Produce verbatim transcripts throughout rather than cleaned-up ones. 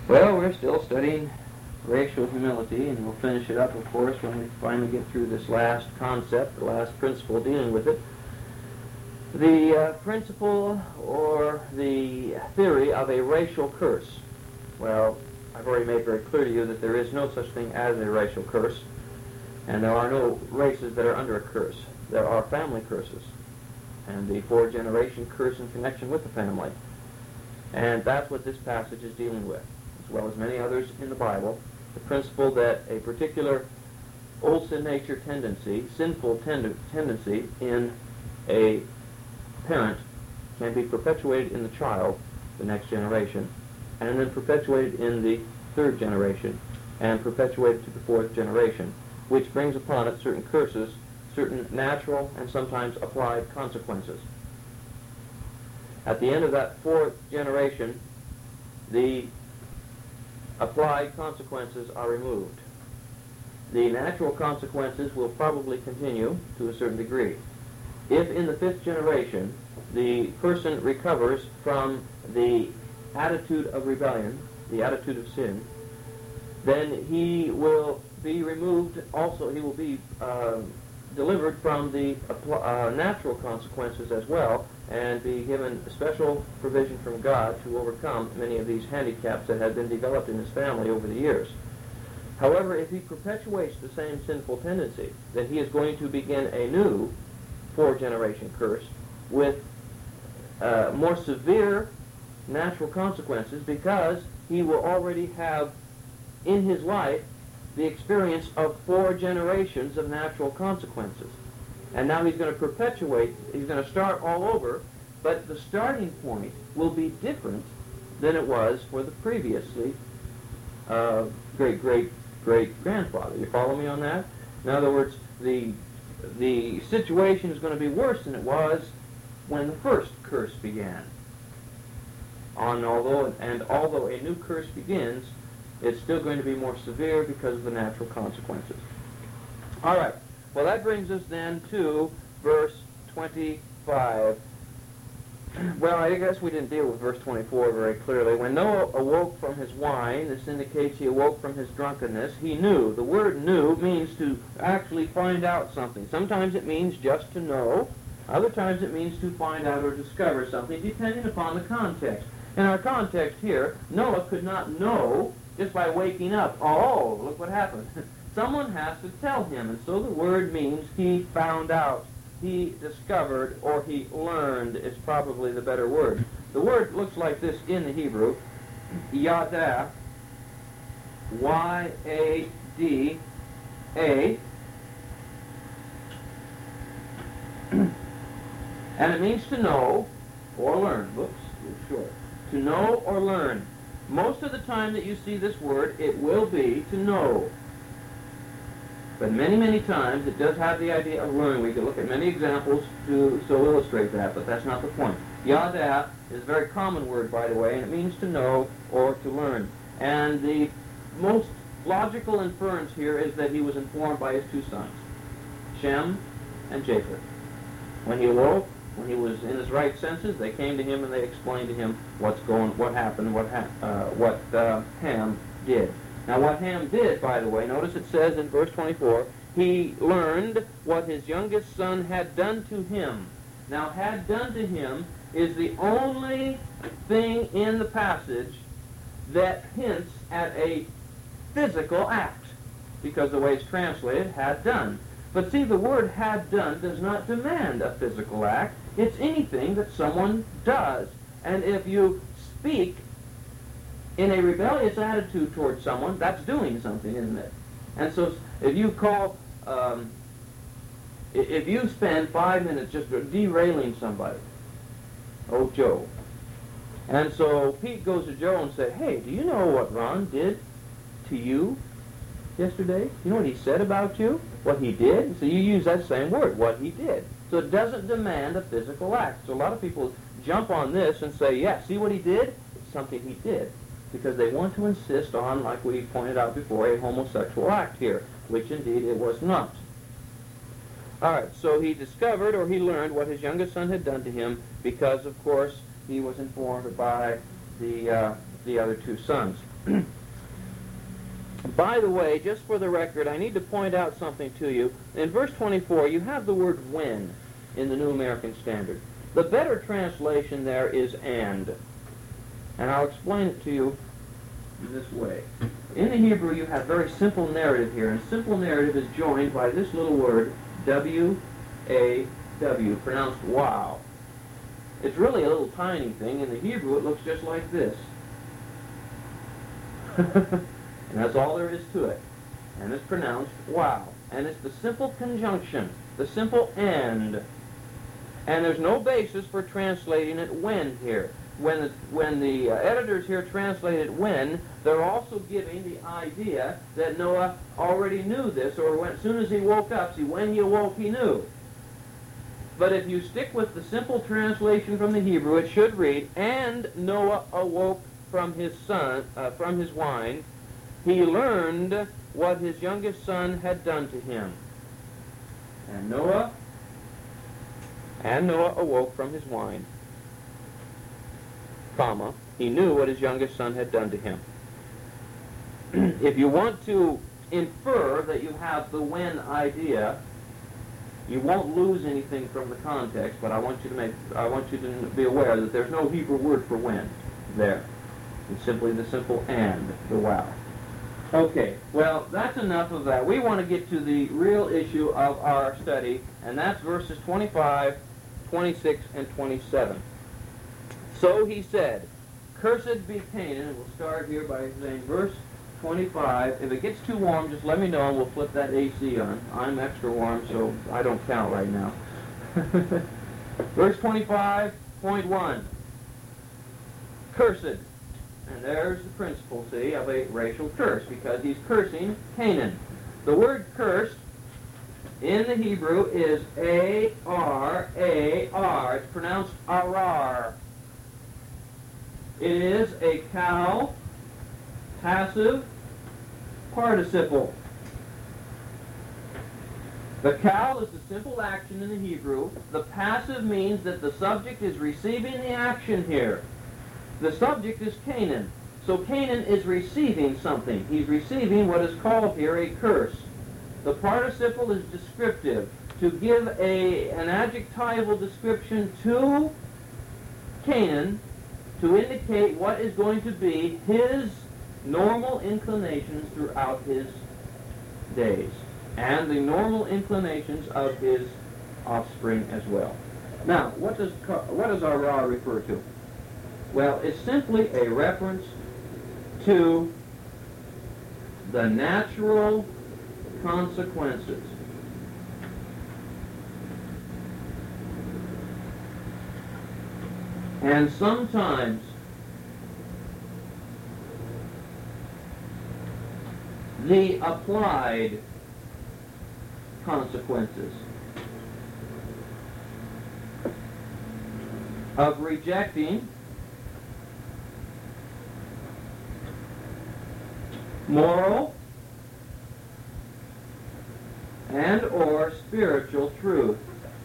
Well, we're still studying racial humility, and we'll finish it up, of course, when we finally get through this last concept, the last principle dealing with it. The uh, principle or the theory of a racial curse. Well, I've already made very clear to you that there is no such thing as a racial curse, and there are no races that are under a curse. There are family curses, and the four-generation curse in connection with the family. And that's what this passage is dealing with, as well as many others in the Bible. The principle that a particular old sin nature tendency, sinful tend tendency in a parent can be perpetuated in the child, the next generation, and then perpetuated in the third generation, and perpetuated to the fourth generation, which brings upon it certain curses, certain natural and sometimes applied consequences. At the end of that fourth generation, the applied consequences are removed. The natural consequences will probably continue to a certain degree. If in the fifth generation the person recovers from the attitude of rebellion, the attitude of sin, then he will be removed also, he will be uh, delivered from the uh, natural consequences as well, and be given special provision from God to overcome many of these handicaps that had been developed in his family over the years. However, if he perpetuates the same sinful tendency, then he is going to begin a new four-generation curse with uh, more severe natural consequences, because he will already have in his life the experience of four generations of natural consequences. And now he's going to perpetuate, he's going to start all over, but the starting point will be different than it was for the previously uh, great, great, great grandfather. You follow me on that? In other words, the, the situation is going to be worse than it was when the first curse began. On, although, and although a new curse begins, it's still going to be more severe because of the natural consequences. All right. Well, that brings us then to verse twenty-five. Well, I guess we didn't deal with verse twenty-four very clearly. When Noah awoke from his wine, this indicates he awoke from his drunkenness, he knew. The word knew means to actually find out something. Sometimes it means just to know. Other times it means to find out or discover something, depending upon the context. In our context here, Noah could not know just by waking up. Oh, look what happened. Someone has to tell him, and so the word means he found out, he discovered, or he learned is probably the better word. The word looks like this in the Hebrew, yada, Y A D A, and it means to know or learn. Whoops, too short. To know or learn. Most of the time that you see this word, it will be to know. But many, many times it does have the idea of learning. We can look at many examples to so illustrate that, but that's not the point. Yada is a very common word, by the way, and it means to know or to learn. And the most logical inference here is that he was informed by his two sons, Shem and Japheth. When he awoke, when he was in his right senses, they came to him and they explained to him what's going, what happened, what ha uh, what uh, Ham did. Now, what Ham did, by the way, notice it says in verse twenty-four, he learned what his youngest son had done to him. Now, had done to him is the only thing in the passage that hints at a physical act, because the way it's translated, had done. But see, the word had done does not demand a physical act. It's anything that someone does. And if you speak in a rebellious attitude towards someone, that's doing something, isn't it? And so if you call, um, if you spend five minutes just derailing somebody, oh, Joe, and so Pete goes to Joe and says, hey, do you know what Ron did to you yesterday? You know what he said about you? What he did? So you use that same word, what he did. So it doesn't demand a physical act. So a lot of people jump on this and say, yeah, see what he did? It's something he did. Because they want to insist on, like we pointed out before, a homosexual act here, which indeed it was not. All right, so he discovered or he learned what his youngest son had done to him because, of course, he was informed by the, uh, the other two sons. By the way, just for the record, I need to point out something to you. In verse twenty-four, you have the word when in the New American Standard. The better translation there is and. And I'll explain it to you in this way. In the Hebrew, you have very simple narrative here, and simple narrative is joined by this little word, W A W, pronounced wow. It's really a little tiny thing. In the Hebrew, it looks just like this. And that's all there is to it. And it's pronounced wow. And it's the simple conjunction, the simple and. And there's no basis for translating it when here. When the, when the uh, editors here translate it when, they're also giving the idea that Noah already knew this, or when, as soon as he woke up, see, when he awoke, he knew. But if you stick with the simple translation from the Hebrew, it should read, and Noah awoke from his son, uh, from his wine, he learned what his youngest son had done to him. And Noah, and Noah awoke from his wine, comma, he knew what his youngest son had done to him. If you want to infer that you have the when idea, you won't lose anything from the context, but I want you to make, I want you to be aware that there's no Hebrew word for when there. It's simply the simple and, the wow. Okay, well, that's enough of that. We want to get to the real issue of our study, and that's verses twenty-five, twenty-six, and twenty-seven. So he said, cursed be Canaan, and we'll start here by saying verse twenty-five. If it gets too warm, just let me know, and we'll flip that A C on. I'm extra warm, so I don't count right now. Verse twenty-five point one. Cursed. And there's the principle, see, of a racial curse, because he's cursing Canaan. The word cursed in the Hebrew is A R A R. It's pronounced arar. It is a cow passive participle. The cow is the simple action in the Hebrew. The passive means that the subject is receiving the action here. The subject is Canaan. So Canaan is receiving something. He's receiving what is called here a curse. The participle is descriptive. To give a, an adjectival description to Canaan to indicate what is going to be his normal inclinations throughout his days, and the normal inclinations of his offspring as well. Now, what does what does Arah refer to? Well, it's simply a reference to the natural consequences and sometimes the applied consequences of rejecting moral and or spiritual truth.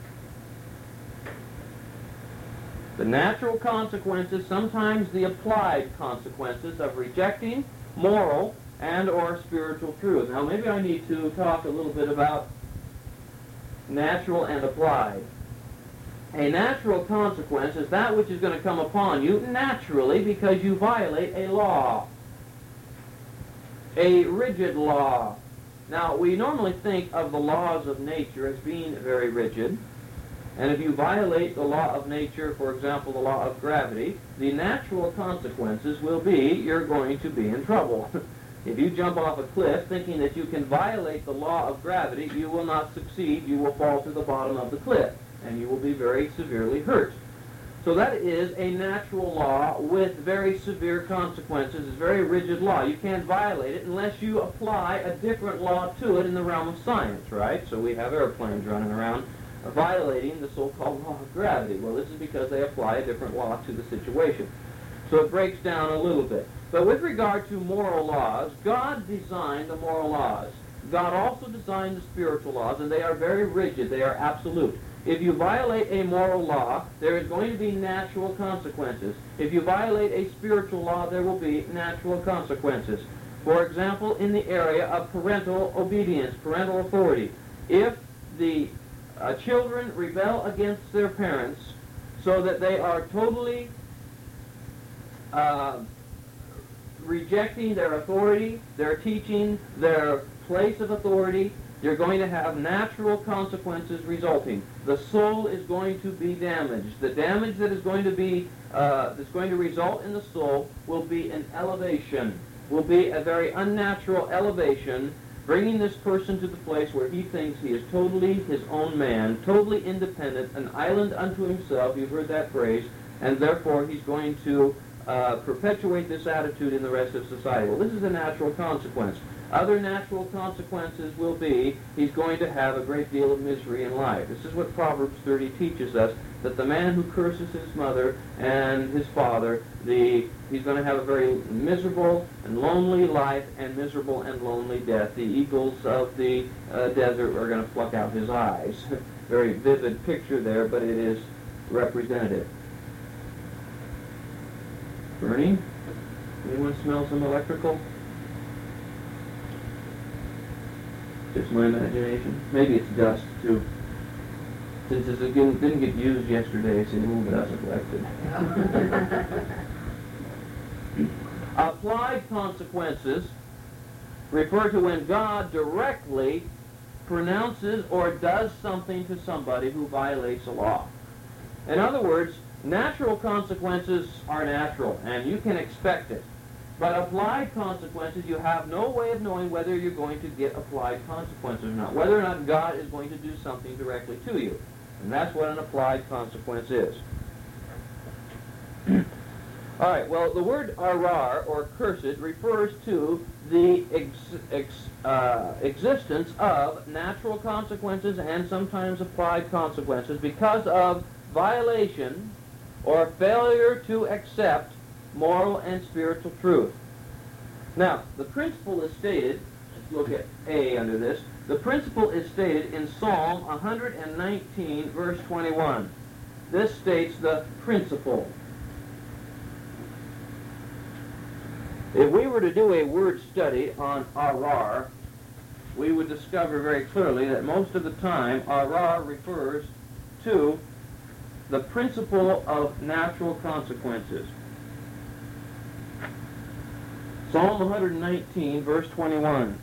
The natural consequences, sometimes the applied consequences of rejecting moral and or spiritual truth. Now maybe I need to talk a little bit about natural and applied. A natural consequence is that which is going to come upon you naturally because you violate a law. A rigid law. Now, we normally think of the laws of nature as being very rigid, and if you violate the law of nature, for example, the law of gravity, the natural consequences will be you're going to be in trouble. If you jump off a cliff thinking that you can violate the law of gravity, you will not succeed. You will fall to the bottom of the cliff, and you will be very severely hurt. So that is a natural law with very severe consequences. It's a very rigid law. You can't violate it unless you apply a different law to it in the realm of science, right? So we have airplanes running around violating the so-called law of gravity. Well, this is because they apply a different law to the situation. So it breaks down a little bit. But with regard to moral laws, God designed the moral laws. God also designed the spiritual laws, and they are very rigid. They are absolute. If you violate a moral law, there is going to be natural consequences. If you violate a spiritual law, there will be natural consequences. For example, in the area of parental obedience, parental authority, if the uh, children rebel against their parents so that they are totally uh, rejecting their authority, their teaching, their place of authority, you're going to have natural consequences resulting. The soul is going to be damaged. The damage that is going to be uh, that's going to result in the soul will be an elevation, will be a very unnatural elevation, bringing this person to the place where he thinks he is totally his own man, totally independent, an island unto himself. You've heard that phrase, and therefore he's going to uh, perpetuate this attitude in the rest of society. Well, this is a natural consequence. Other natural consequences will be he's going to have a great deal of misery in life. This is what Proverbs thirty teaches us, that the man who curses his mother and his father, the, he's going to have a very miserable and lonely life and miserable and lonely death. The eagles of the uh, desert are going to pluck out his eyes. Very vivid picture there, but it is representative. Bernie, anyone smell some electrical? Just my imagination. Maybe it's dust, too. Since it didn't, didn't get used yesterday, it's a little bit collected. Applied consequences refer to when God directly pronounces or does something to somebody who violates a law. In other words, natural consequences are natural, and you can expect it. But applied consequences, you have no way of knowing whether you're going to get applied consequences or not, whether or not God is going to do something directly to you. And that's what an applied consequence is. All right, well, the word arar, or cursed, refers to the ex ex uh, existence of natural consequences and sometimes applied consequences because of violation or failure to accept moral and spiritual truth. Now, the principle is stated, let's look at A under this, the principle is stated in Psalm one hundred nineteen, verse twenty-one. This states the principle. If we were to do a word study on arar, we would discover very clearly that most of the time arar refers to the principle of natural consequences. Psalm one hundred nineteen, verse twenty-one.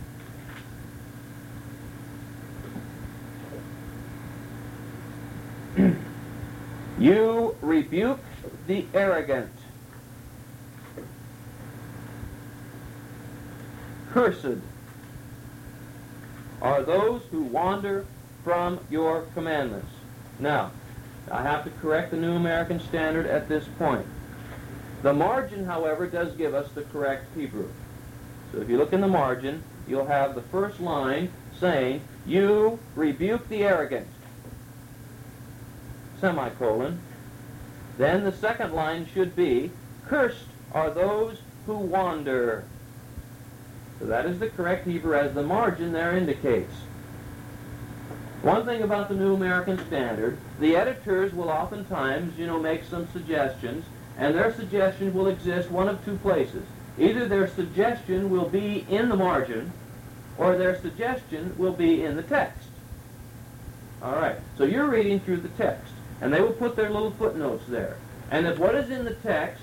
You rebuke the arrogant. Cursed are those who wander from your commandments. Now, I have to correct the New American Standard at this point. The margin, however, does give us the correct Hebrew. So if you look in the margin, you'll have the first line saying, you rebuke the arrogant, semicolon. Then the second line should be, cursed are those who wander. So that is the correct Hebrew as the margin there indicates. One thing about the New American Standard, the editors will oftentimes, you know, make some suggestions, and their suggestion will exist one of two places. Either their suggestion will be in the margin, or their suggestion will be in the text. All right, so you're reading through the text, and they will put their little footnotes there. And if what is in the text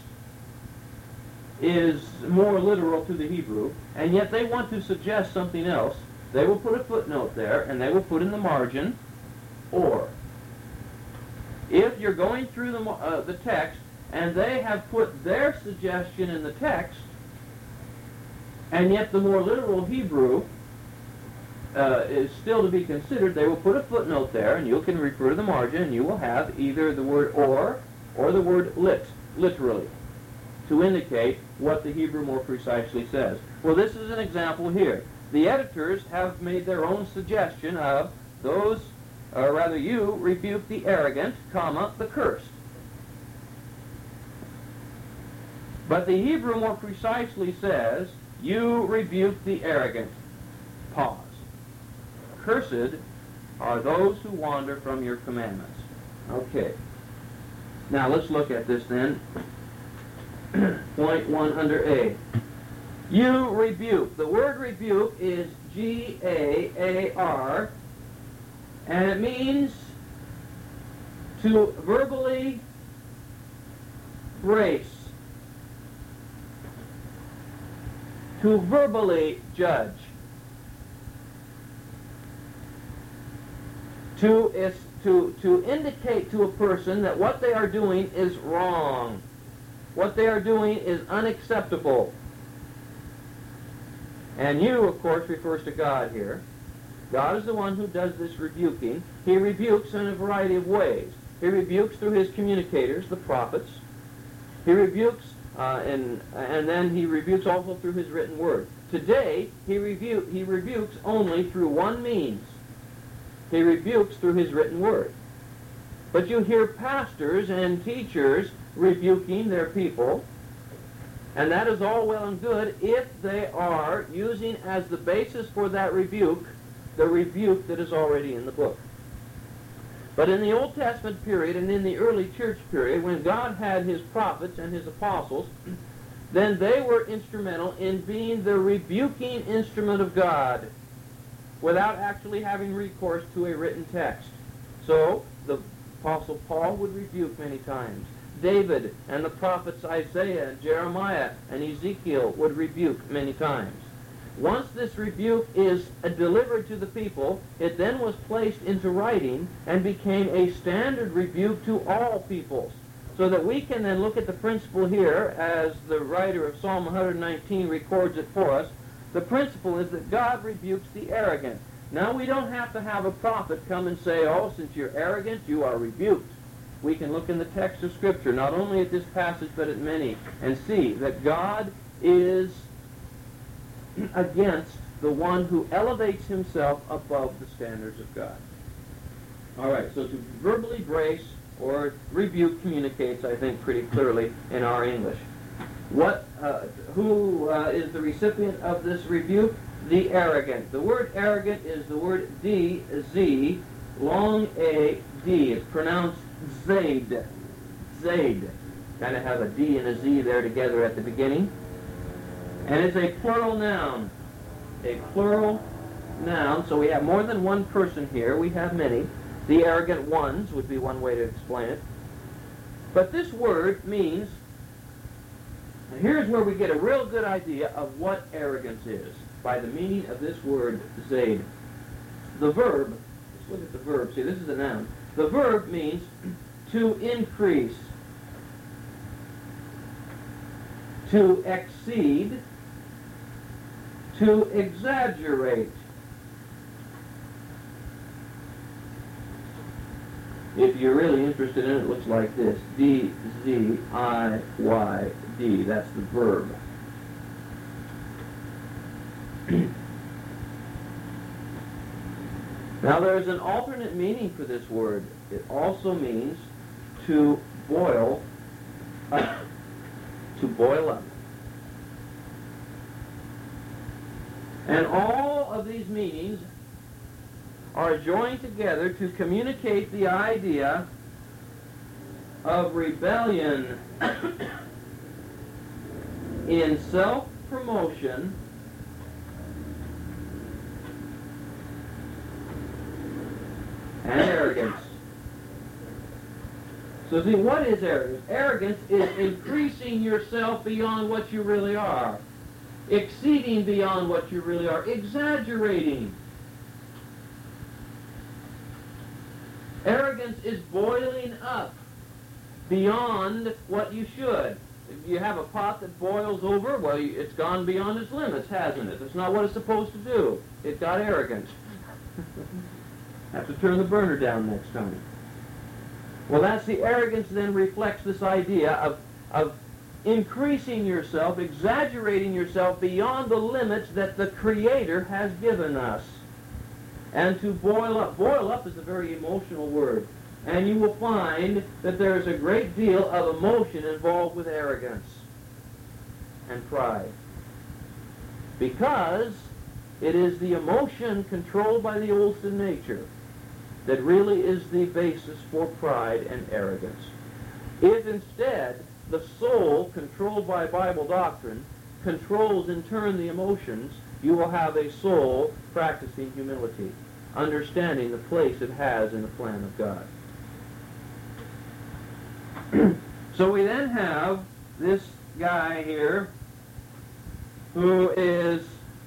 is more literal to the Hebrew, and yet they want to suggest something else, they will put a footnote there, and they will put in the margin, or. If you're going through the, uh, the text, and they have put their suggestion in the text, and yet the more literal Hebrew uh, is still to be considered, they will put a footnote there, and you can refer to the margin, and you will have either the word or, or the word lit, literally, to indicate what the Hebrew more precisely says. Well, this is an example here. The editors have made their own suggestion of those, or rather you, rebuke the arrogant, comma, the cursed. But the Hebrew more precisely says, you rebuke the arrogant, pause. Cursed are those who wander from your commandments. Okay. Now let's look at this then. Point one under A. You rebuke. The word rebuke is G A A R, and it means to verbally brace, to verbally judge, to, is, to, to indicate to a person that what they are doing is wrong. What they are doing is unacceptable. And you, of course, refers to God here. God is the one who does this rebuking. He rebukes in a variety of ways. He rebukes through his communicators, the prophets. He rebukes, uh, and, and then he rebukes also through his written word. Today, he, rebu he rebukes only through one means. He rebukes through his written word. But you hear pastors and teachers rebuking their people, and that is all well and good if they are using as the basis for that rebuke the rebuke that is already in the book. But in the Old Testament period and in the early church period, when God had his prophets and his apostles, then they were instrumental in being the rebuking instrument of God without actually having recourse to a written text. So the Apostle Paul would rebuke many times. David and the prophets Isaiah and Jeremiah and Ezekiel would rebuke many times. Once this rebuke is uh, delivered to the people, it then was placed into writing and became a standard rebuke to all peoples. So that we can then look at the principle here, as the writer of Psalm one nineteen records it for us. The principle is that God rebukes the arrogant. Now we don't have to have a prophet come and say, oh, since you're arrogant, you are rebuked. We can look in the text of Scripture, not only at this passage, but at many, and see that God is against the one who elevates himself above the standards of God. All right, so to verbally brace or rebuke communicates, I think, pretty clearly in our English. What, uh, who uh, is the recipient of this rebuke? The arrogant. The word arrogant is the word D Z, long A D. It's pronounced Zaid. Zaid. Kind of have a D and a Z there together at the beginning. And it's a plural noun. A plural noun. So we have more than one person here. We have many. The arrogant ones would be one way to explain it. But this word means, and here's where we get a real good idea of what arrogance is, by the meaning of this word, zaid. The verb, let's look at the verb. See, this is a noun. The verb means to increase, to exceed, to exaggerate. If you're really interested in it, it looks like this. D Z I Y D. That's the verb. Now there's an alternate meaning for this word. It also means to boil up. To boil up. And all of these meanings are joined together to communicate the idea of rebellion in self-promotion and arrogance. So see, what is arrogance? Arrogance is increasing yourself beyond what you really are, exceeding beyond what you really are, exaggerating. Arrogance is boiling up beyond what you should. If you have a pot that boils over, well, it's gone beyond its limits, hasn't it? That's not what it's supposed to do. It got arrogant. Have to turn the burner down next time. Well, that's the arrogance then reflects this idea of, of increasing yourself, exaggerating yourself beyond the limits that the Creator has given us. And to boil up. Boil up is a very emotional word. And you will find that there is a great deal of emotion involved with arrogance and pride. Because it is the emotion controlled by the old sin nature. that really is the basis for pride and arrogance. If instead the soul, controlled by Bible doctrine, controls in turn the emotions, you will have a soul practicing humility, understanding the place it has in the plan of God. So we then have this guy here who is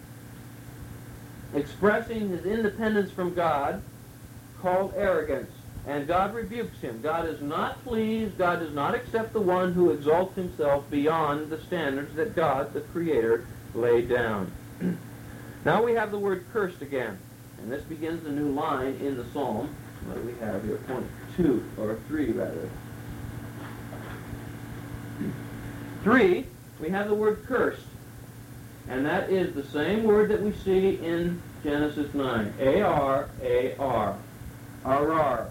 expressing his independence from God, called arrogance. And God rebukes him. God is not pleased. God does not accept the one who exalts himself beyond the standards that God, the Creator, laid down. Now we have the word cursed again. And this begins a new line in the psalm. What do we have here? Point two, or three rather. Three, we have the word cursed. And that is the same word that we see in Genesis nine. A R A R. Arar.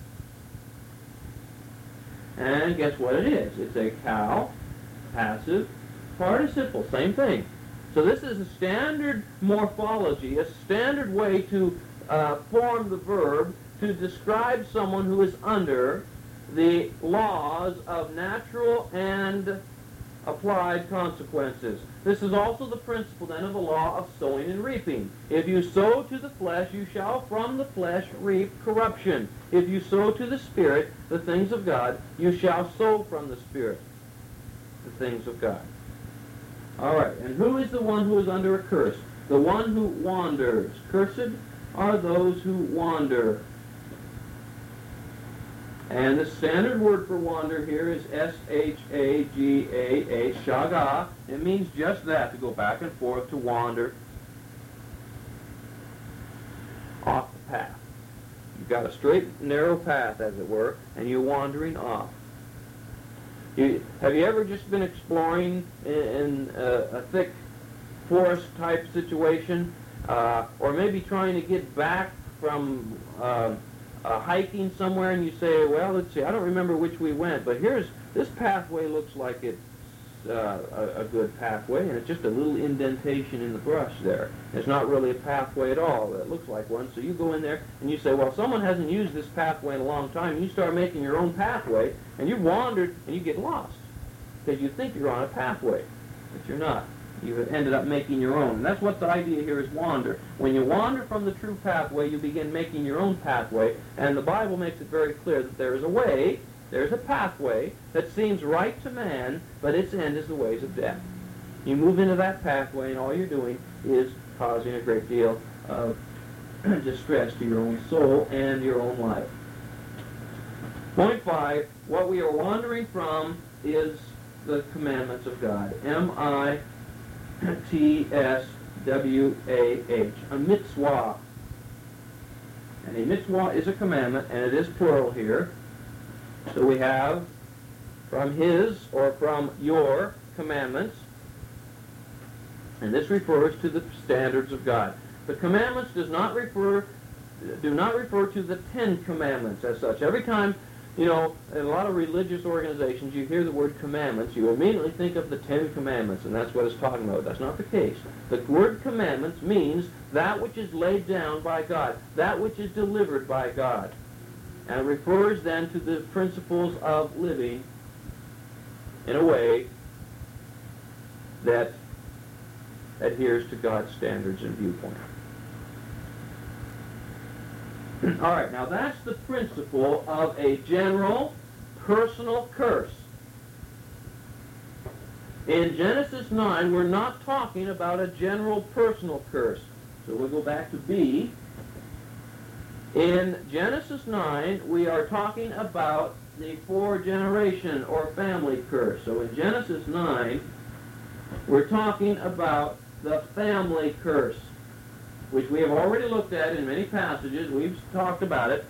And guess what it is? It's a cow, passive, participle, same thing. So this is a standard morphology, a standard way to uh, form the verb to describe someone who is under the laws of natural and applied consequences. This is also the principle then of the law of sowing and reaping. If you sow to the flesh, you shall from the flesh reap corruption. If you sow to the Spirit, the things of God, you shall sow from the Spirit, the things of God. All right, and who is the one who is under a curse? The one who wanders. Cursed are those who wander. And the standard word for wander here is S H A G A H, shagah. It means just that, to go back and forth, to wander off the path. You've got a straight, narrow path, as it were, and you're wandering off. You, have you ever just been exploring in, in a, a thick forest-type situation, uh, or maybe trying to get back from Uh, Uh, hiking somewhere, and you say, well, let's see, I don't remember which we went, but here's, this pathway looks like it's uh, a, a good pathway, and it's just a little indentation in the brush there. It's not really a pathway at all. It looks like one. So you go in there, and you say, well, someone hasn't used this pathway in a long time, and you start making your own pathway, and you've wandered, and you get lost, because you think you're on a pathway, but you're not. You've ended up making your own. And that's what the idea here is, wander. When you wander from the true pathway, you begin making your own pathway, and the Bible makes it very clear that there is a way, there's a pathway that seems right to man, but its end is the ways of death. You move into that pathway, and all you're doing is causing a great deal of distress to your own soul and your own life. Point five, what we are wandering from is the commandments of God. M I T S W A H, a mitzvah. And a mitzvah is a commandment, and it is plural here. So we have from his or from your commandments, and this refers to the standards of God. The commandments does not refer, do not refer to the Ten Commandments as such. Every time, you know, in a lot of religious organizations, you hear the word commandments, you immediately think of the Ten Commandments, and that's what it's talking about. That's not the case. The word commandments means that which is laid down by God, that which is delivered by God. And it refers then to the principles of living in a way that adheres to God's standards and viewpoint. All right, now that's the principle of a general personal curse. In Genesis nine, we're not talking about a general personal curse. So we'll go back to B. In Genesis nine, we are talking about the four-generation or family curse. So in Genesis nine, we're talking about the family curse, which we have already looked at in many passages. We've talked about it.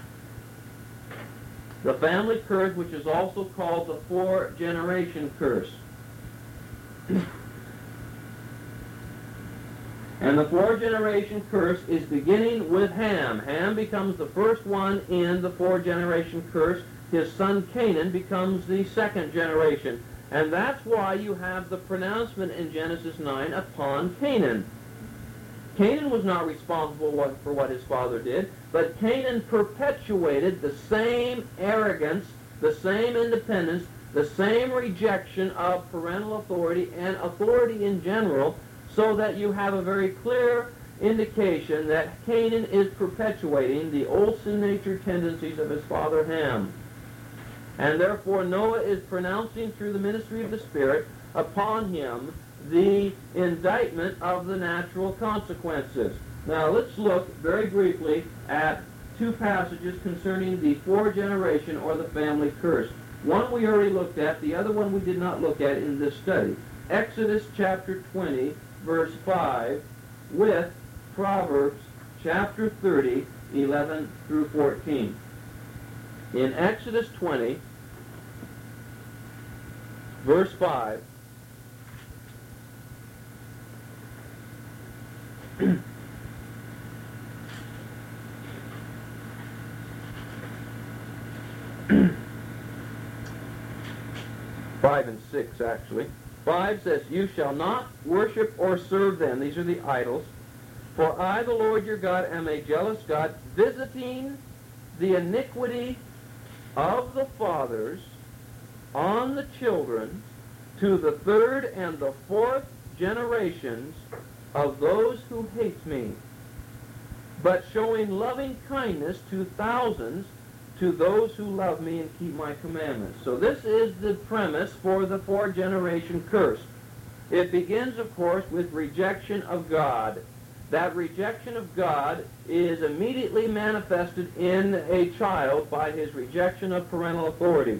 The family curse, which is also called the four-generation curse. And the four-generation curse is beginning with Ham. Ham becomes the first one in the four-generation curse. His son Canaan becomes the second generation. And that's why you have the pronouncement in Genesis nine upon Canaan. Canaan was not responsible for what his father did, but Canaan perpetuated the same arrogance, the same independence, the same rejection of parental authority and authority in general, so that you have a very clear indication that Canaan is perpetuating the old sin nature tendencies of his father Ham. And therefore Noah is pronouncing through the ministry of the Spirit upon him the indictment of the natural consequences. Now let's look very briefly at two passages concerning the four-generation or the family curse. One we already looked at, the other one we did not look at in this study. Exodus chapter twenty, verse five, with Proverbs chapter thirty, eleven through fourteen. In Exodus twenty, verse five, five and six actually. Five says, "You shall not worship or serve them." These are the idols. "For I, the Lord your God, am a jealous God, visiting the iniquity of the fathers on the children to the third and the fourth generations of those who hate me, but showing loving kindness to thousands, to those who love me and keep my commandments." So this is the premise for the four-generation curse. It begins, of course, with rejection of God. That rejection of God is immediately manifested in a child by his rejection of parental authority.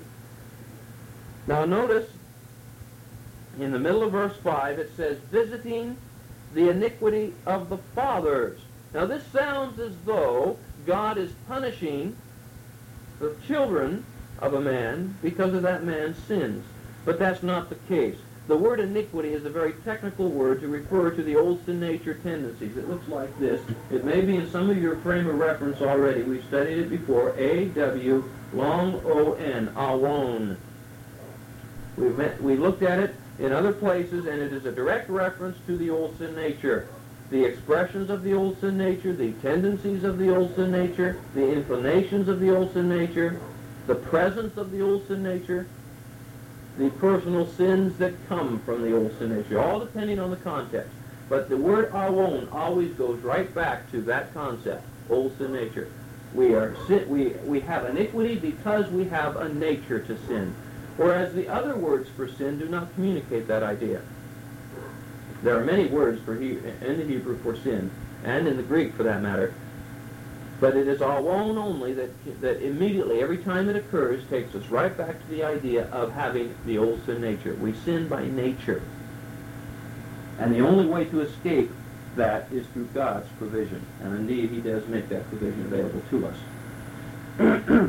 Now notice, in the middle of verse five, it says, "visiting the iniquity of the fathers." Now this sounds as though God is punishing the children of a man because of that man's sins. But that's not the case. The word iniquity is a very technical word to refer to the old sin nature tendencies. It looks like this. It may be in some of your frame of reference already. We've studied it before. A W long O N, awon. We've met, we looked at it in other places, and it is a direct reference to the old sin nature. The expressions of the old sin nature, the tendencies of the old sin nature, the inclinations of the old sin nature, the presence of the old sin nature, the personal sins that come from the old sin nature, all depending on the context. But the word awon always goes right back to that concept, old sin nature. We are sin, we, we have iniquity because we have a nature to sin. Whereas the other words for sin do not communicate that idea. There are many words for he, in the Hebrew for sin, and in the Greek for that matter. But it is awon only that, that immediately, every time it occurs, takes us right back to the idea of having the old sin nature. We sin by nature. And the only way to escape that is through God's provision. And indeed, he does make that provision available to us.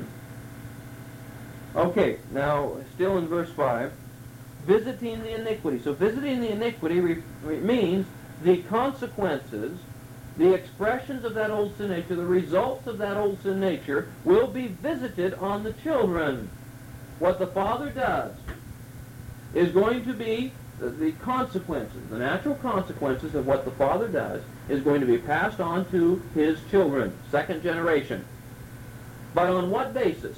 Okay, now, still in verse five, visiting the iniquity. So visiting the iniquity re- re- means the consequences, the expressions of that old sin nature, the results of that old sin nature will be visited on the children. What the father does is going to be the, the consequences, the natural consequences of what the father does is going to be passed on to his children, second generation. But on what basis?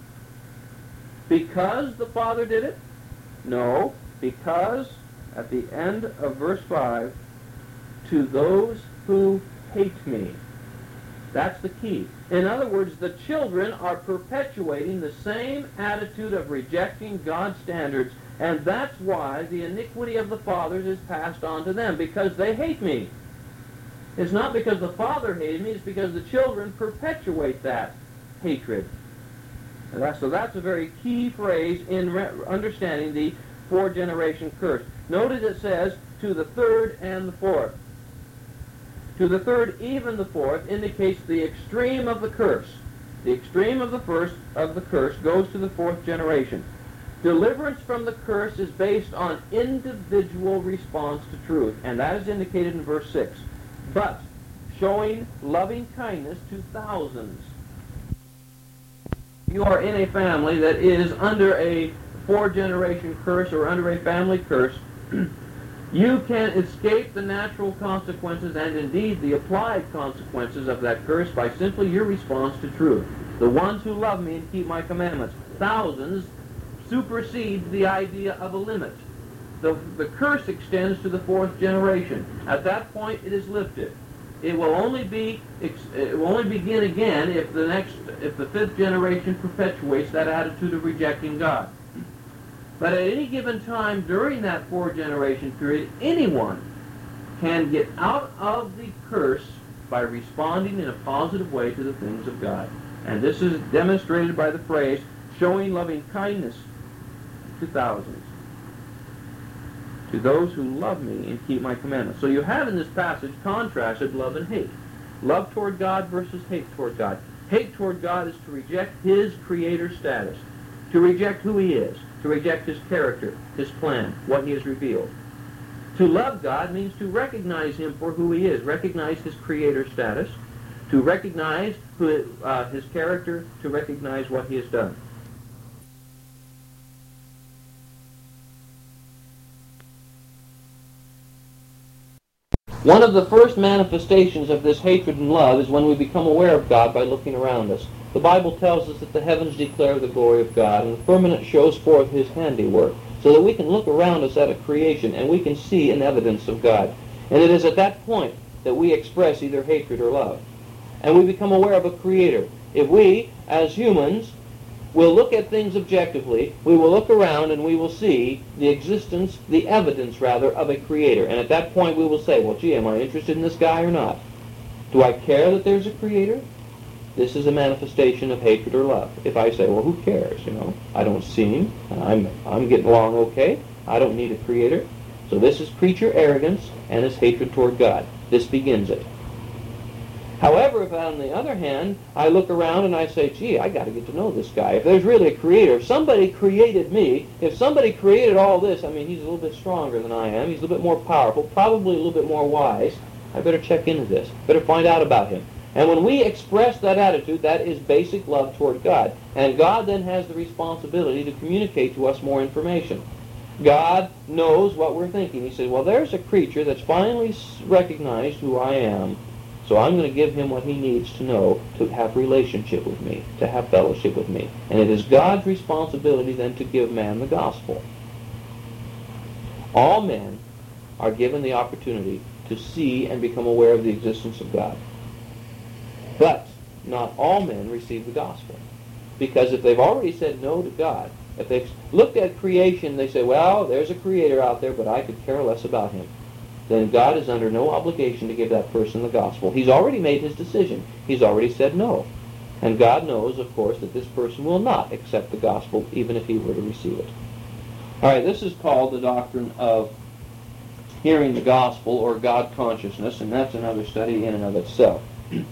Because the father did it? No, because at the end of verse five, to those who hate me. That's the key. In other words, the children are perpetuating the same attitude of rejecting God's standards, and that's why the iniquity of the fathers is passed on to them, because they hate me. It's not because the father hated me, it's because the children perpetuate that hatred. And that's, so that's a very key phrase in re- understanding the four-generation curse. Notice it says, to the third and the fourth. To the third, even the fourth, indicates the extreme of the curse. The extreme of the first of the curse goes to the fourth generation. Deliverance from the curse is based on individual response to truth, and that is indicated in verse six. But showing loving kindness to thousands. You are in a family that is under a four-generation curse or under a family curse, You can escape the natural consequences and indeed the applied consequences of that curse by simply your response to truth. The ones who love me and keep my commandments. Thousands supersedes the idea of a limit. The, the curse extends to the fourth generation. At that point, it is lifted. It will only be it will only begin again if the next if the fifth generation perpetuates that attitude of rejecting God. But at any given time during that four generation period, anyone can get out of the curse by responding in a positive way to the things of God. And this is demonstrated by the phrase, showing loving kindness to thousands, to those who love me and keep my commandments. So you have in this passage contrasted love and hate. Love toward God versus hate toward God. Hate toward God is to reject his creator status, to reject who he is, to reject his character, his plan, what he has revealed. To love God means to recognize him for who he is, recognize his creator status, to recognize who, uh, his character, to recognize what he has done. One of the first manifestations of this hatred and love is when we become aware of God by looking around us. The Bible tells us that the heavens declare the glory of God, and the firmament shows forth his handiwork, so that we can look around us at a creation and we can see an evidence of God. And it is at that point that we express either hatred or love. And we become aware of a creator. If we, as humans, will look at things objectively, we will look around and we will see the existence, the evidence rather, of a creator. And at that point we will say, well, gee, am I interested in this guy or not? Do I care that there's a creator? This is a manifestation of hatred or love. If I say, well, who cares? You know, I don't see him. I'm, I'm getting along okay. I don't need a creator. So this is creature arrogance and is hatred toward God. This begins it. However, if on the other hand, I look around and I say, gee, I got to get to know this guy. If there's really a creator, if somebody created me, if somebody created all this, I mean, he's a little bit stronger than I am. He's a little bit more powerful, probably a little bit more wise. I better check into this. Better find out about him. And when we express that attitude, that is basic love toward God. And God then has the responsibility to communicate to us more information. God knows what we're thinking. He says, well, there's a creature that's finally recognized who I am. So I'm going to give him what he needs to know to have relationship with me, to have fellowship with me. And it is God's responsibility then to give man the gospel. All men are given the opportunity to see and become aware of the existence of God. But not all men receive the gospel. Because if they've already said no to God, if they've looked at creation, they say, well, there's a creator out there, but I could care less about him. Then God is under no obligation to give that person the gospel. He's already made his decision. He's already said no. And God knows, of course, that this person will not accept the gospel, even if he were to receive it. All right, this is called the doctrine of hearing the gospel, or God consciousness, and that's another study in and of itself.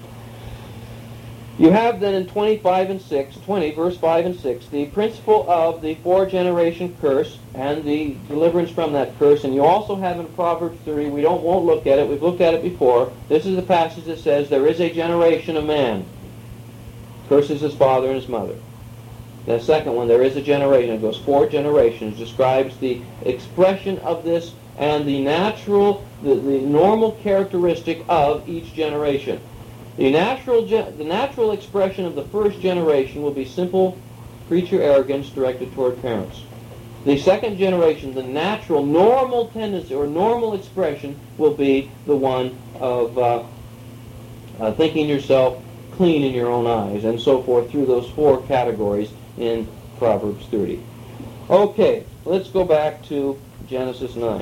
You have then in twenty-five and six, twenty, verse five and six, the principle of the four-generation curse and the deliverance from that curse. And you also have in Proverbs thirty, we don't won't look at it, we've looked at it before. This is the passage that says, there is a generation of man. Curses his father and his mother. The second one, there is a generation. It goes four generations, describes the expression of this and the natural, the, the normal characteristic of each generation. The natural, the natural expression of the first generation will be simple creature arrogance directed toward parents. The second generation, the natural, normal tendency or normal expression will be the one of uh, uh, thinking yourself clean in your own eyes, and so forth through those four categories in Proverbs thirty. Okay, let's go back to Genesis nine.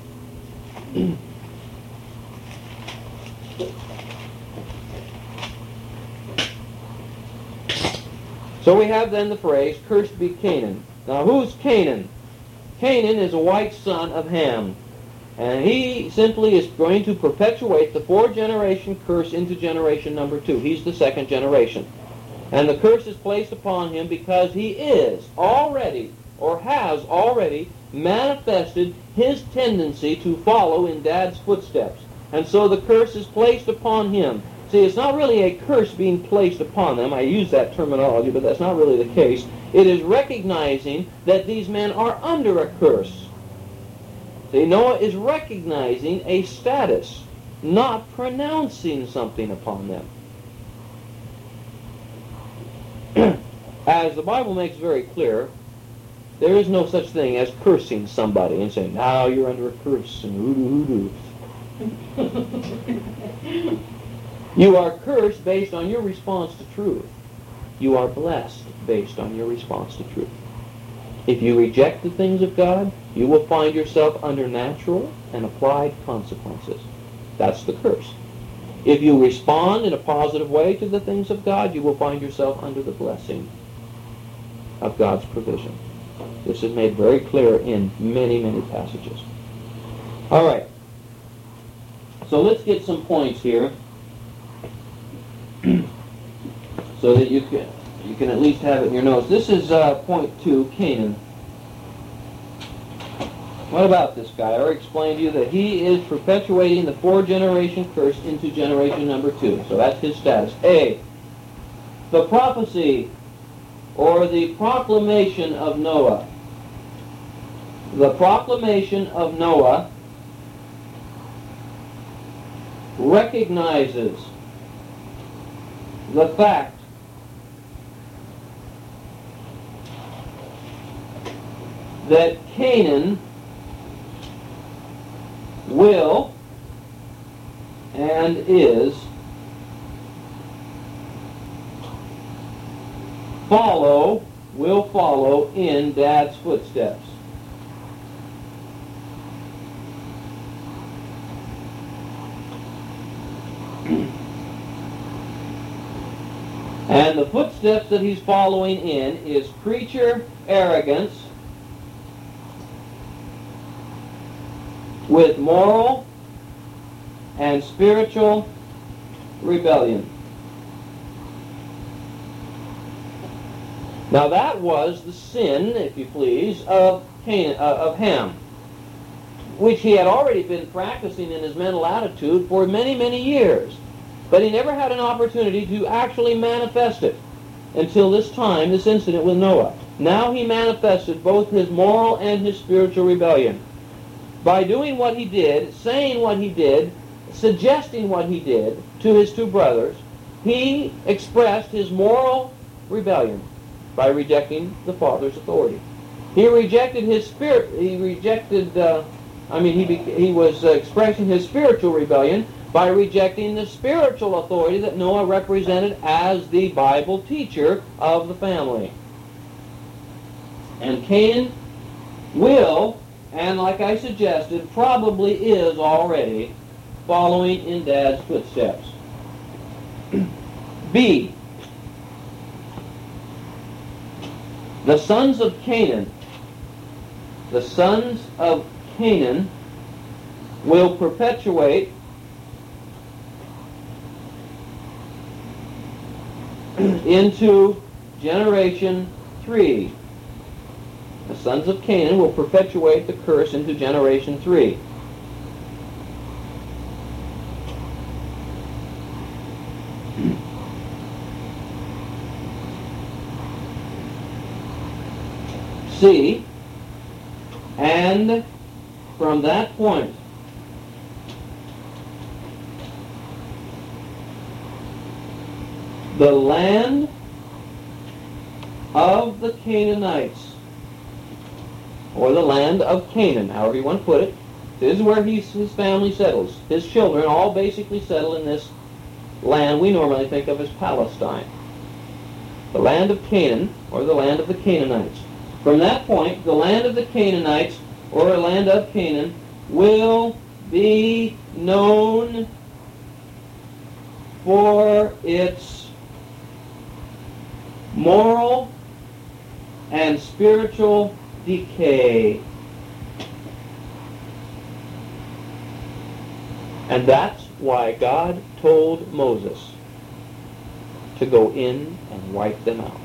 So we have then the phrase, cursed be Canaan. Now who's Canaan? Canaan is a white son of Ham. And he simply is going to perpetuate the four-generation curse into generation number two. He's the second generation. And the curse is placed upon him because he is already, or has already, manifested his tendency to follow in Dad's footsteps. And so the curse is placed upon him. See, it's not really a curse being placed upon them. I use that terminology, but that's not really the case. It is recognizing that these men are under a curse. See, Noah is recognizing a status, not pronouncing something upon them. As the Bible makes very clear, there is no such thing as cursing somebody and saying, now you're under a curse and hoodoo hoodoo. You are cursed based on your response to truth. You are blessed based on your response to truth. If you reject the things of God, you will find yourself under natural and applied consequences. That's the curse. If you respond in a positive way to the things of God, you will find yourself under the blessing of God's provision. This is made very clear in many, many passages. All right. So let's get some points here so that you can, you can at least have it in your notes. This is uh, point two, Canaan. What about this guy? I already explained to you that he is perpetuating the four-generation curse into generation number two. So that's his status. A, the prophecy or the proclamation of Noah. The proclamation of Noah recognizes the fact that Canaan will and is follow, will follow in Dad's footsteps. And the footsteps that he's following in is creature arrogance with moral and spiritual rebellion. Now that was the sin, if you please, of Cain, uh, of Ham, which he had already been practicing in his mental attitude for many, many years. But he never had an opportunity to actually manifest it until this time, this incident with Noah. Now he manifested both his moral and his spiritual rebellion. By doing what he did, saying what he did, suggesting what he did to his two brothers, he expressed his moral rebellion by rejecting the father's authority. He rejected his spirit. He rejected. Uh, I mean, he beca- he was uh, expressing his spiritual rebellion by rejecting the spiritual authority that Noah represented as the Bible teacher of the family. And Cain will, and like I suggested, probably is already following in Dad's footsteps. B. The sons of Canaan, the sons of Canaan will perpetuate into generation three. The sons of Canaan will perpetuate the curse into generation three. C, and from that point the land of the Canaanites, or the land of Canaan, however you want to put it. This is where he's, his family settles. His children all basically settle in this land we normally think of as Palestine. The land of Canaan, or the land of the Canaanites. From that point, the land of the Canaanites, or the land of Canaan, will be known for its moral and spiritual decay. And that's why God told Moses to go in and wipe them out.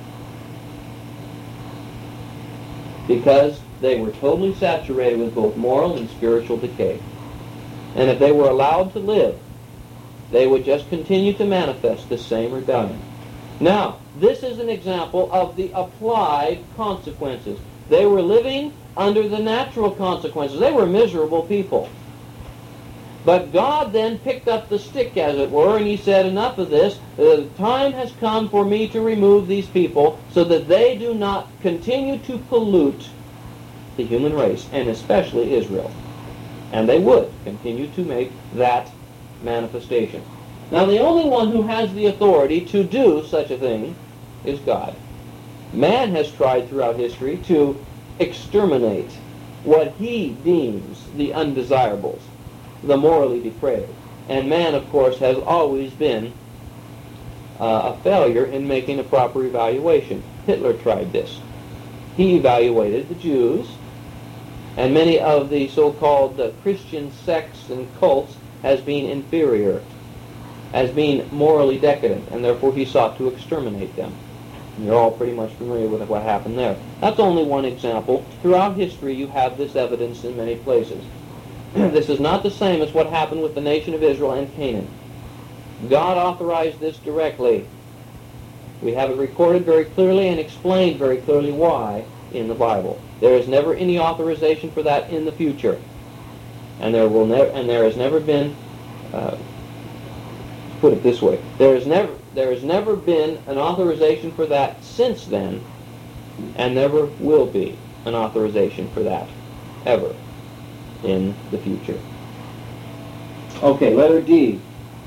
Because they were totally saturated with both moral and spiritual decay. And if they were allowed to live, they would just continue to manifest the same rebellion. Now, this is an example of the applied consequences. They were living under the natural consequences. They were miserable people. But God then picked up the stick, as it were, and he said, enough of this. The time has come for me to remove these people so that they do not continue to pollute the human race, and especially Israel. And they would continue to make that manifestation. Now, the only one who has the authority to do such a thing is God. Man has tried throughout history to exterminate what he deems the undesirables, the morally depraved. And man, of course, has always been uh, a failure in making a proper evaluation. Hitler tried this. He evaluated the Jews and many of the so-called uh, Christian sects and cults as being inferior, as being morally decadent, and therefore he sought to exterminate them. And you're all pretty much familiar with what happened there. That's only one example. Throughout history, you have this evidence in many places. This is not the same as what happened with the nation of Israel and Canaan. God authorized this directly. We have it recorded very clearly and explained very clearly why in the Bible. There is never any authorization for that in the future, and there will never, and there has never been. Uh, put it this way: there has never, there has never been an authorization for that since then, and never will be an authorization for that ever in the future. Okay, letter D.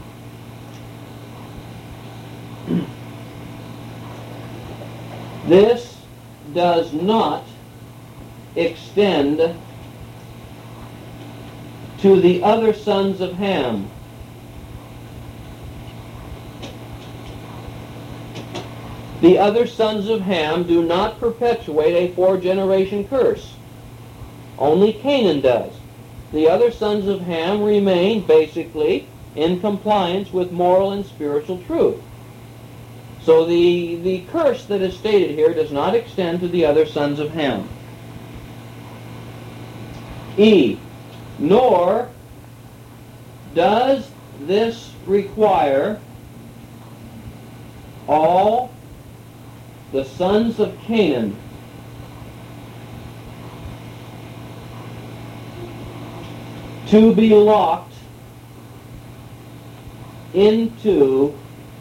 This does not extend to the other sons of Ham. The other sons of Ham do not perpetuate a four-generation curse. Only Canaan does. The other sons of Ham remain basically in compliance with moral and spiritual truth. So the, the curse that is stated here does not extend to the other sons of Ham. E. Nor does this require all the sons of Canaan to be locked into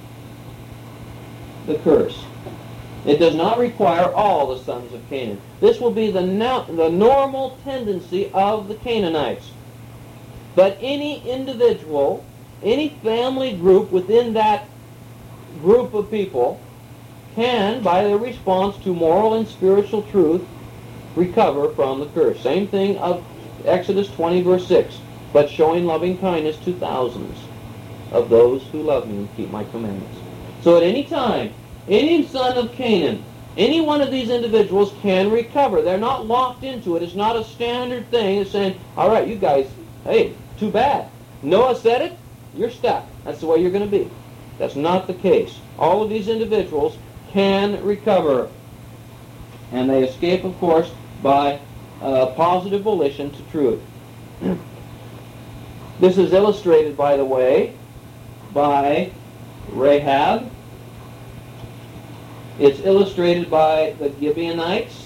the curse. It does not require all the sons of Canaan. This will be the, no, the normal tendency of the Canaanites. But any individual, any family group within that group of people can, by their response to moral and spiritual truth, recover from the curse. Same thing of Exodus twenty, verse six. But showing loving kindness to thousands of those who love me and keep my commandments. So at any time, any son of Canaan, any one of these individuals can recover. They're not locked into it. It's not a standard thing. It's saying, all right, you guys, hey, too bad. Noah said it, you're stuck. That's the way you're going to be. That's not the case. All of these individuals can recover. And they escape, of course, by uh, positive volition to truth. This is illustrated, by the way, by Rahab. It's illustrated by the Gibeonites.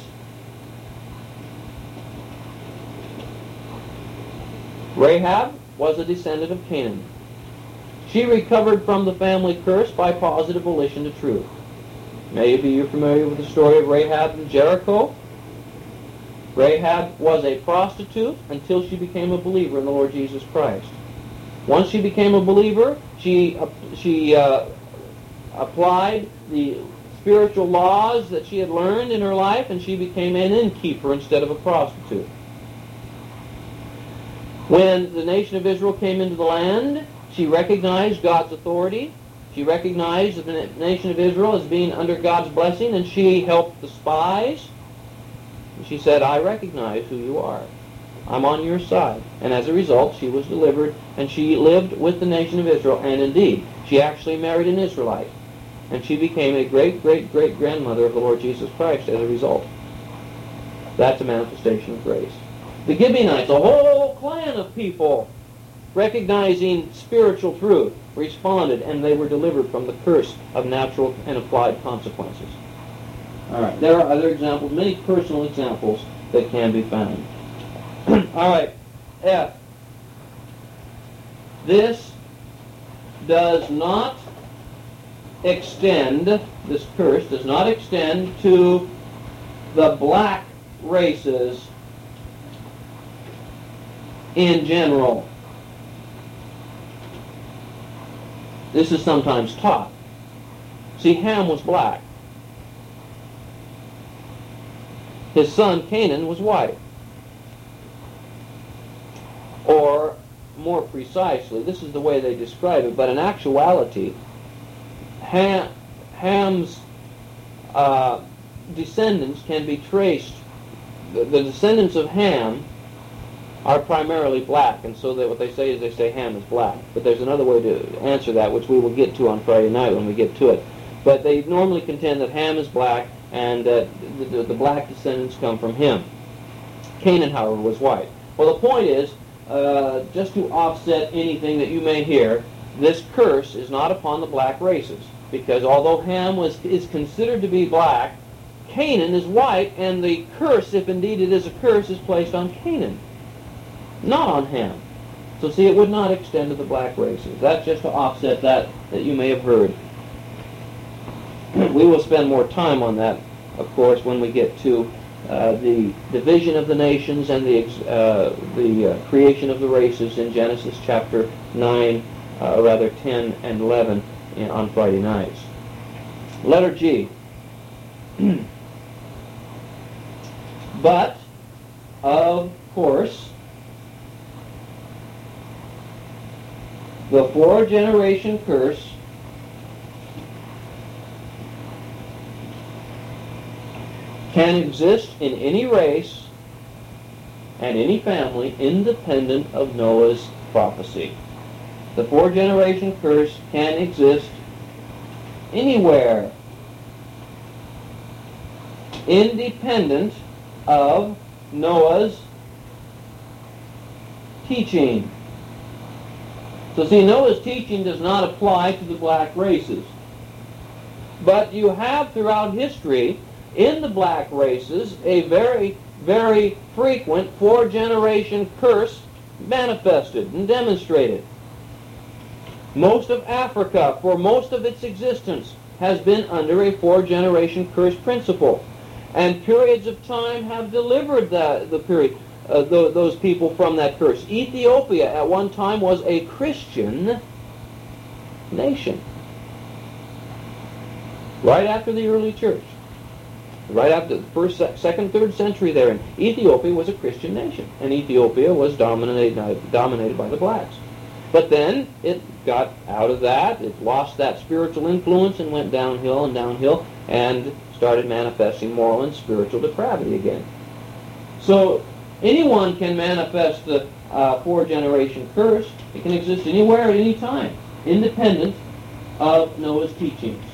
Rahab was a descendant of Canaan. She recovered from the family curse by positive volition to truth. Maybe you're familiar with the story of Rahab and Jericho. Rahab was a prostitute until she became a believer in the Lord Jesus Christ. Once she became a believer, she, uh, she uh, applied the spiritual laws that she had learned in her life, and she became an innkeeper instead of a prostitute. When the nation of Israel came into the land, she recognized God's authority. She recognized the nation of Israel as being under God's blessing, and she helped the spies. And she said, I recognize who you are. I'm on your side. And as a result, she was delivered, and she lived with the nation of Israel, and indeed, she actually married an Israelite. And she became a great, great, great grandmother of the Lord Jesus Christ as a result. That's a manifestation of grace. The Gibeonites, a whole clan of people, recognizing spiritual truth, responded, and they were delivered from the curse of natural and applied consequences. All right, there are other examples, many personal examples that can be found. All right, F. This does not extend, this curse does not extend to the black races in general. This is sometimes taught. See, Ham was black. His son Canaan was white. Or, more precisely, this is the way they describe it, but in actuality, Ham, Ham's uh, descendants can be traced. The, the descendants of Ham are primarily black, and so that what they say is they say Ham is black. But there's another way to answer that, which we will get to on Friday night when we get to it. But they normally contend that Ham is black, and that the, the, the black descendants come from him. Canaan, however, was white. Well, the point is, uh, just to offset anything that you may hear, this curse is not upon the black races, because although Ham was is considered to be black, Canaan is white, and the curse, if indeed it is a curse, is placed on Canaan, not on Ham. So see, it would not extend to the black races. That's just to offset that that you may have heard. We will spend more time on that, of course, when we get to uh, the division of the nations and the uh, the uh, creation of the races in Genesis chapter nine, uh, or rather ten and eleven in, on Friday nights. Letter G. But, of course, the four-generation curse can exist in any race and any family independent of Noah's prophecy. The four-generation curse can exist anywhere independent of Noah's teaching. So see, Noah's teaching does not apply to the black races. But you have throughout history in the black races a very, very frequent four-generation curse manifested and demonstrated. Most of Africa, for most of its existence, has been under a four-generation curse principle. And periods of time have delivered the, the period, uh, th those people from that curse. Ethiopia at one time was a Christian nation. Right after the early church. Right after the first, second, third century there, in Ethiopia was a Christian nation, and Ethiopia was dominated, dominated by the blacks. But then it got out of that, it lost that spiritual influence and went downhill and downhill and started manifesting moral and spiritual depravity again. So anyone can manifest the uh, four-generation curse. It can exist anywhere at any time, independent of Noah's teachings.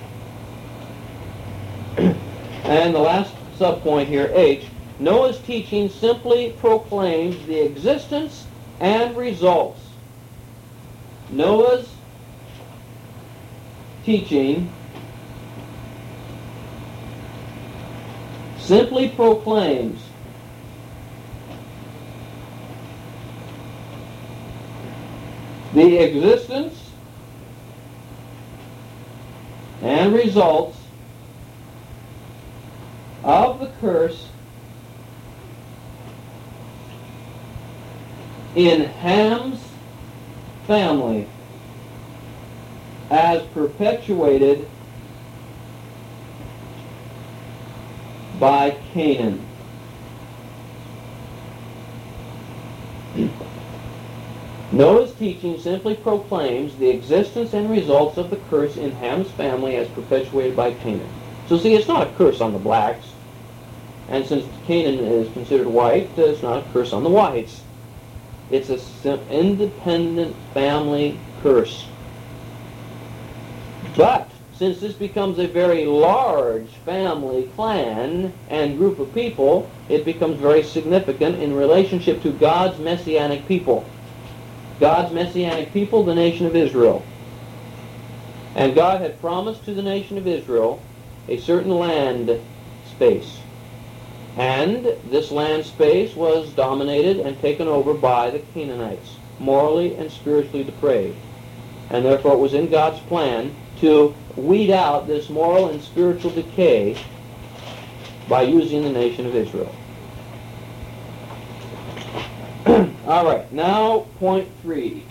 And the last subpoint here, H, Noah's teaching simply proclaims the existence and results. Noah's teaching simply proclaims the existence and results of the curse in Ham's family as perpetuated by Canaan. Noah's teaching simply proclaims the existence and results of the curse in Ham's family as perpetuated by Canaan. So see, it's not a curse on the blacks. And since Canaan is considered white, it's not a curse on the whites. It's an sim- independent family curse. But since this becomes a very large family clan and group of people, it becomes very significant in relationship to God's messianic people. God's messianic people, the nation of Israel. And God had promised to the nation of Israel a certain land space. And this land space was dominated and taken over by the Canaanites, morally and spiritually depraved. And therefore it was in God's plan to weed out this moral and spiritual decay by using the nation of Israel. All right, now point three.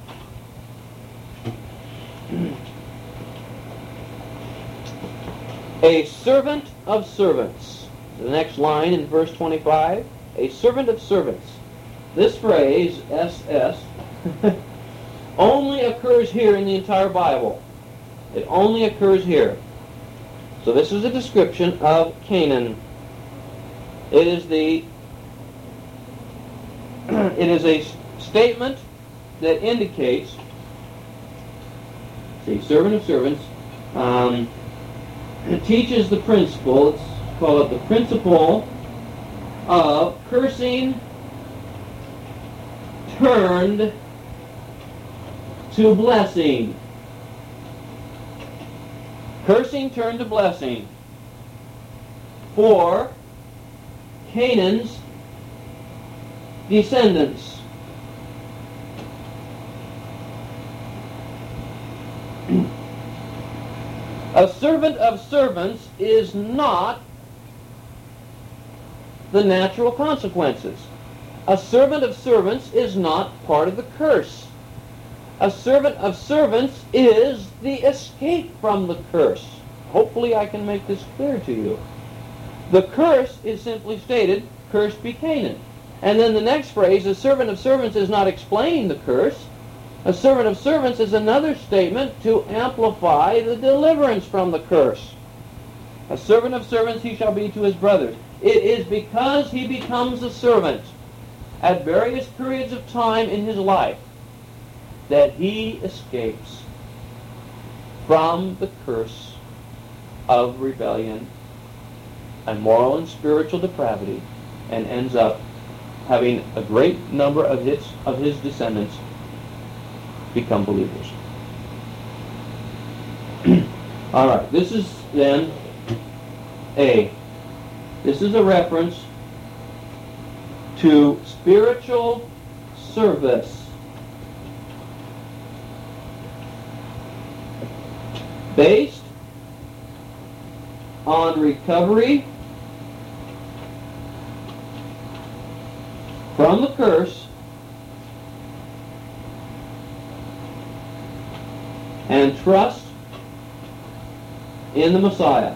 A servant of servants. The next line in verse twenty-five, a servant of servants. This phrase, S S, only occurs here in the entire Bible. It only occurs here. So this is a description of Canaan. It is the it is a statement that indicates, see, servant of servants, um, it teaches the principle, let's call it the principle of cursing turned to blessing. Cursing turned to blessing for Canaan's descendants. A servant of servants is not the natural consequences. A servant of servants is not part of the curse. A servant of servants is the escape from the curse. Hopefully I can make this clear to you. The curse is simply stated, cursed be Canaan. And then the next phrase, a servant of servants, is not explaining the curse. A servant of servants is another statement to amplify the deliverance from the curse. A servant of servants he shall be to his brothers. It is because he becomes a servant at various periods of time in his life that he escapes from the curse of rebellion and moral and spiritual depravity, and ends up having a great number of his, of his descendants become believers. All right, this is then A. This is a reference to spiritual service. Based on recovery from the curse and trust in the Messiah.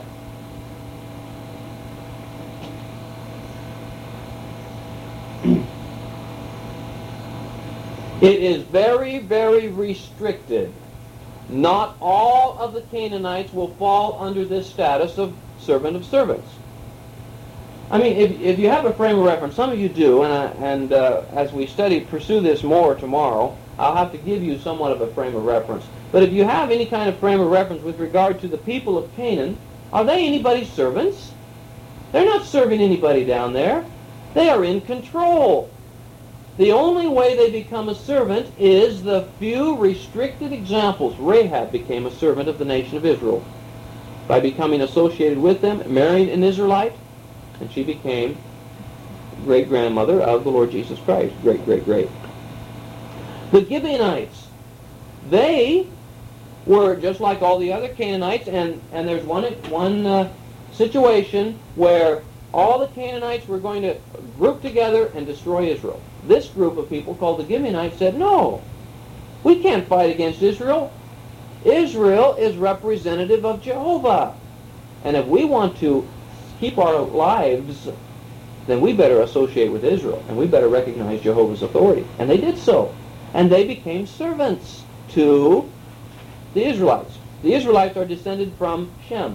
It is very, very restricted. Not all of the Canaanites will fall under this status of servant of servants. I mean, if, if you have a frame of reference, some of you do, and, I, and uh, as we study, pursue this more tomorrow, I'll have to give you somewhat of a frame of reference. But if you have any kind of frame of reference with regard to the people of Canaan, are they anybody's servants? They're not serving anybody down there. They are in control. The only way they become a servant is the few restricted examples. Rahab became a servant of the nation of Israel by becoming associated with them, marrying an Israelite, and she became great-grandmother of the Lord Jesus Christ. Great, great, great. The Gibeonites, they were just like all the other Canaanites, and, and there's one, one uh, situation where all the Canaanites were going to group together and destroy Israel. This group of people, called the Gibeonites, said, no, we can't fight against Israel. Israel is representative of Jehovah. And if we want to keep our lives, then we better associate with Israel, and we better recognize Jehovah's authority. And they did so. And they became servants to the Israelites. The Israelites are descended from Shem,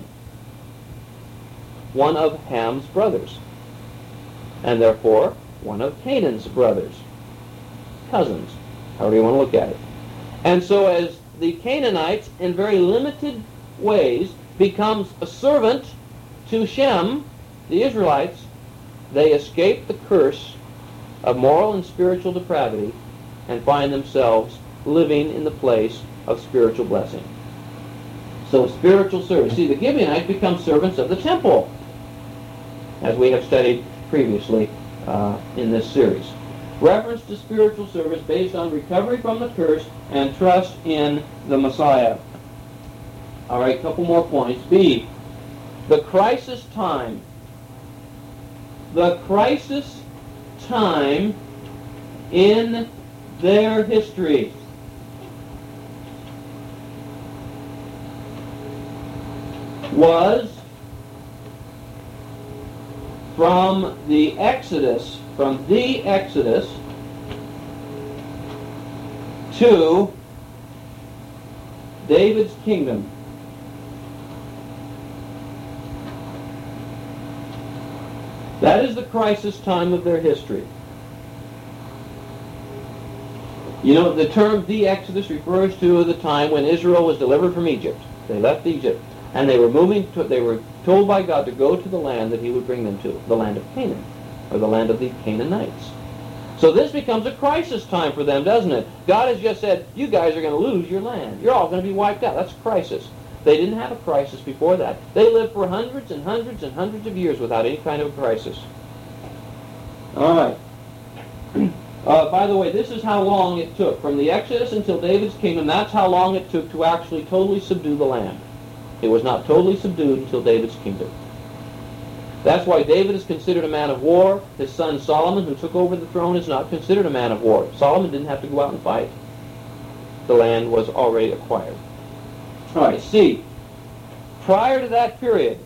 one of Ham's brothers, and therefore one of Canaan's brothers, cousins, however you want to look at it. And so as the Canaanites, in very limited ways, becomes a servant to Shem, the Israelites, they escape the curse of moral and spiritual depravity and find themselves living in the place of spiritual blessing. So spiritual service. See, the Gibeonites become servants of the temple. as we have studied previously uh, in this series. Reference to spiritual service based on recovery from the curse and trust in the Messiah. All right, couple more points. B, the crisis time. The crisis time in their history. Was from the Exodus, from the Exodus to David's kingdom. That is the crisis time of their history. You know, the term the Exodus refers to the time when Israel was delivered from Egypt. They left Egypt, and they were moving to, they were told by God to go to the land that he would bring them to, the land of Canaan, or the land of the Canaanites. So this becomes a crisis time for them, doesn't it? God has just said, you guys are going to lose your land. You're all going to be wiped out. That's a crisis. They didn't have a crisis before that. They lived for hundreds and hundreds and hundreds of years without any kind of a crisis. All right. Uh, by the way, this is how long it took. From the Exodus until David's kingdom, that's how long it took to actually totally subdue the land. It was not totally subdued until David's kingdom. That's why David is considered a man of war. His son Solomon, who took over the throne, is not considered a man of war. Solomon didn't have to go out and fight. The land was already acquired. All right, C. Prior to that period,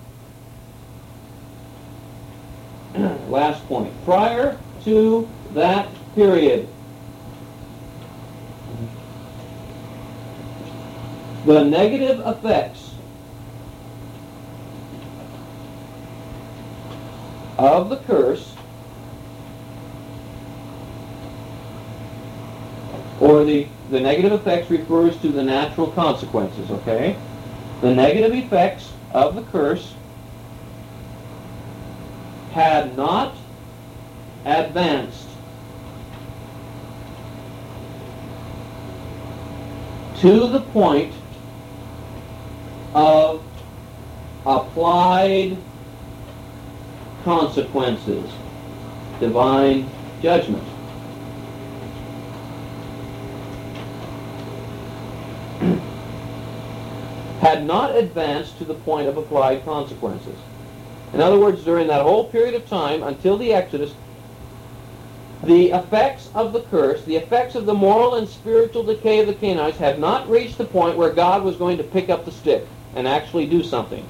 last point, prior to that period, the negative effects of the curse, or the, the negative effects refers to the natural consequences, okay? The negative effects of the curse had not advanced to the point of applied consequences, divine judgment. Had not advanced to the point of applied consequences. In other words, during that whole period of time, until the Exodus, the effects of the curse, the effects of the moral and spiritual decay of the Canaanites had not reached the point where God was going to pick up the stick and actually do something.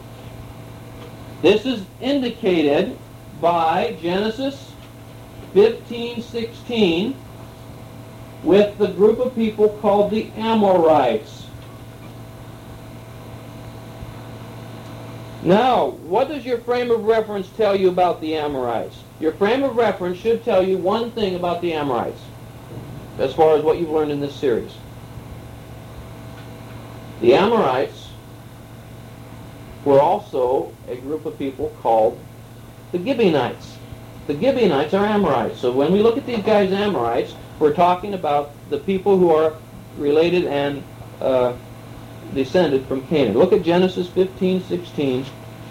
This is indicated by Genesis fifteen sixteen with the group of people called the Amorites. Now, what does your frame of reference tell you about the Amorites? Your frame of reference should tell you one thing about the Amorites, as far as what you've learned in this series. The Amorites were also a group of people called the Gibeonites. The Gibeonites are Amorites. So when we look at these guys, Amorites, we're talking about the people who are related and uh, descended from Canaan. Look at Genesis fifteen sixteen.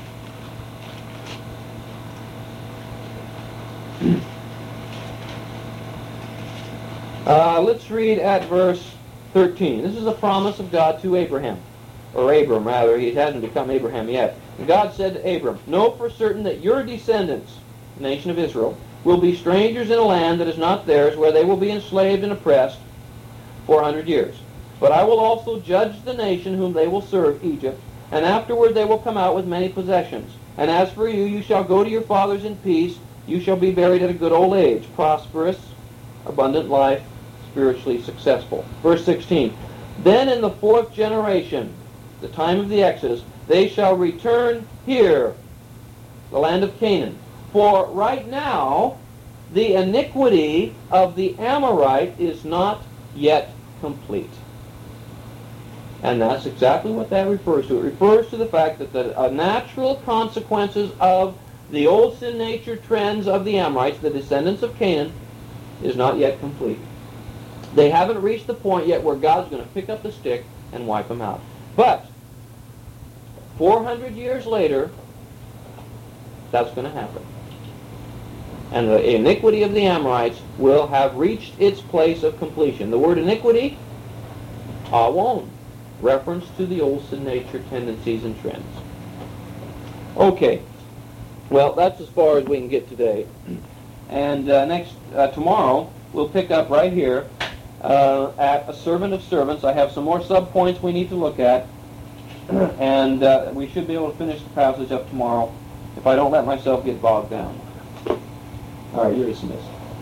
Uh, let's read at verse thirteen. This is a promise of God to Abraham, or Abram rather. He hasn't become Abraham yet. And God said to Abram, know for certain that your descendants, the nation of Israel, will be strangers in a land that is not theirs, where they will be enslaved and oppressed for a hundred years. But I will also judge the nation whom they will serve, Egypt, and afterward they will come out with many possessions. And as for you, you shall go to your fathers in peace. You shall be buried at a good old age, prosperous, abundant life, spiritually successful. Verse sixteen, then in the fourth generation, the time of the Exodus, they shall return here, the land of Canaan. For right now, the iniquity of the Amorite is not yet complete. And that's exactly what that refers to. It refers to the fact that the uh, natural consequences of the old sin nature trends of the Amorites, the descendants of Canaan, is not yet complete. They haven't reached the point yet where God's going to pick up the stick and wipe them out. But four hundred years later, That's going to happen. And the iniquity of the Amorites will have reached its place of completion. The word iniquity, awon, reference to the old sin nature tendencies and trends. Okay, well, that's as far as we can get today. And uh, next, uh, tomorrow, we'll pick up right here uh, at a servant of servants. I have some more sub-points we need to look at, and uh, we should be able to finish the passage up tomorrow if I don't let myself get bogged down. All right, you're dismissed.